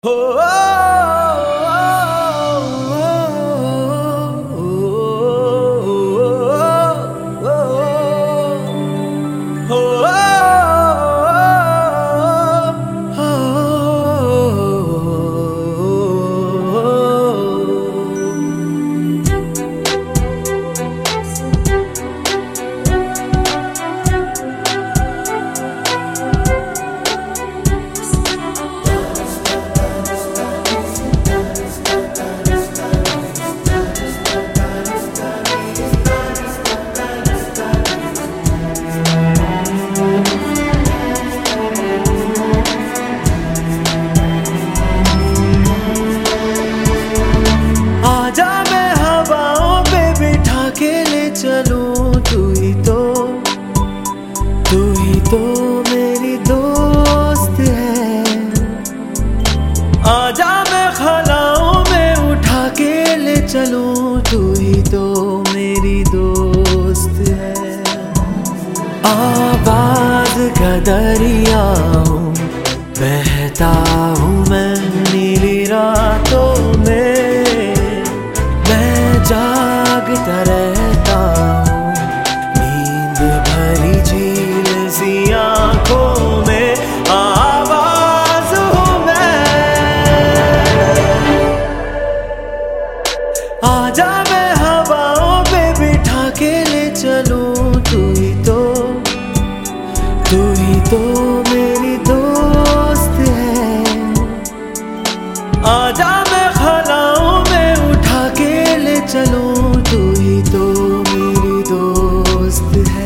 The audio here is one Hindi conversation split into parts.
हो चलूं तू ही तो मेरी दोस्त है। आजा मैं खलाओं में उठा के ले चलूं, तू ही तो मेरी दोस्त है। आवाज का दरिया हूँ, बहता हूँ मैं नीली रातों में, मैं जागता रहता हूँ नींद भरी झील सी आँखों में। आवाज हूँ मैं, आजा मैं हवाओं पे बिठा के ले चलूं, तू ही तो मेरी दोस्त है। आजा मैं खलाओं में उठा के ले चलूं, तू ही तो मेरी दोस्त है।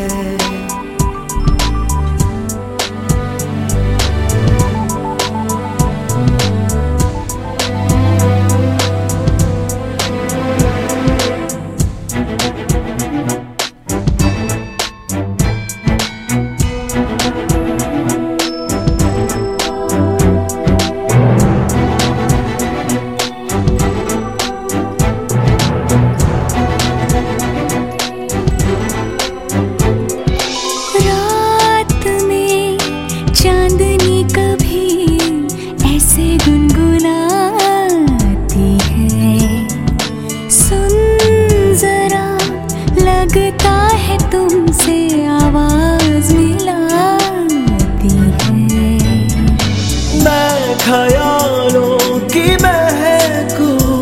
चांदनी कभी ऐसे गुनगुनाती है, सुन जरा लगता है तुमसे आवाज मिलाती है। मैं ख्यालों की महकूं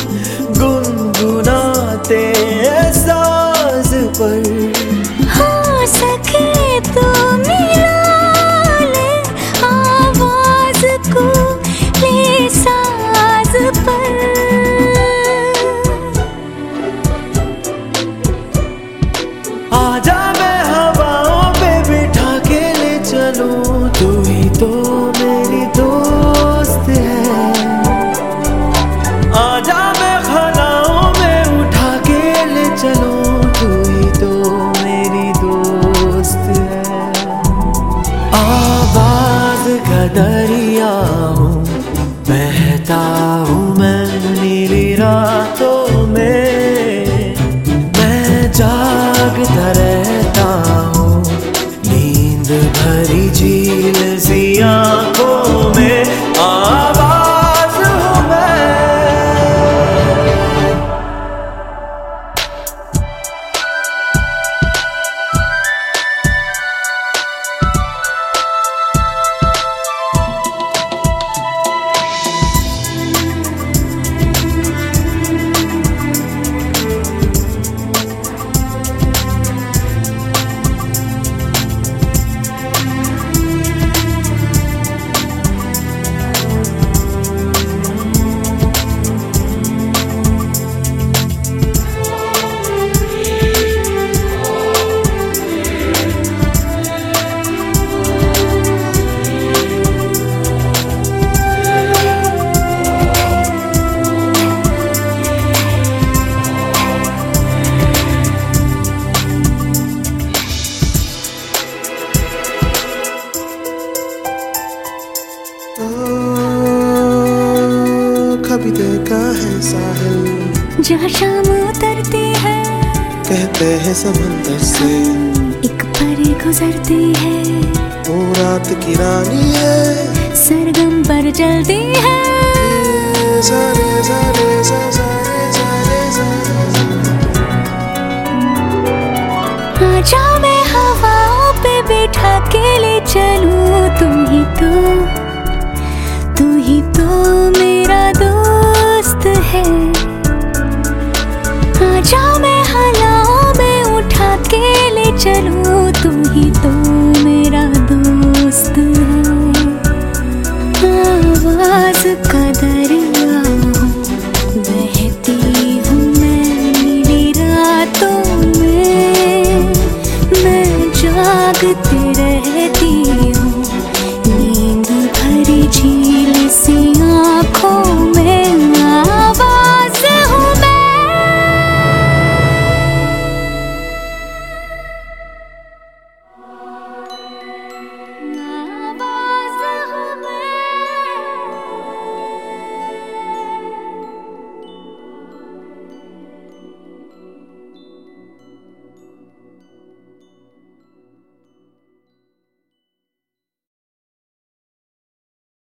गुनगुनाते एहसास पर, हो सके तो मिला साज पर। आजा मैं हवाओं पे बिठा के ले चलूं, तू ही तो मेरी दोस्त है। आजा मैं खलाओं में उठा के ले चलूं, तू ही तो मेरी दोस्त है। आवाज का दरिया हूँ, बहता हूँ मैं नीली रातों में, मैं जागता रहता हूँ नींद भरी झील सी आँखों में। आवाज हूँ मैं, कभी देखा है साहिल जहाँ शाम उतरती है, कहते हैं समंदर से एक परी गुजरती है, वो रात की रानी है। सरगम पर चलती है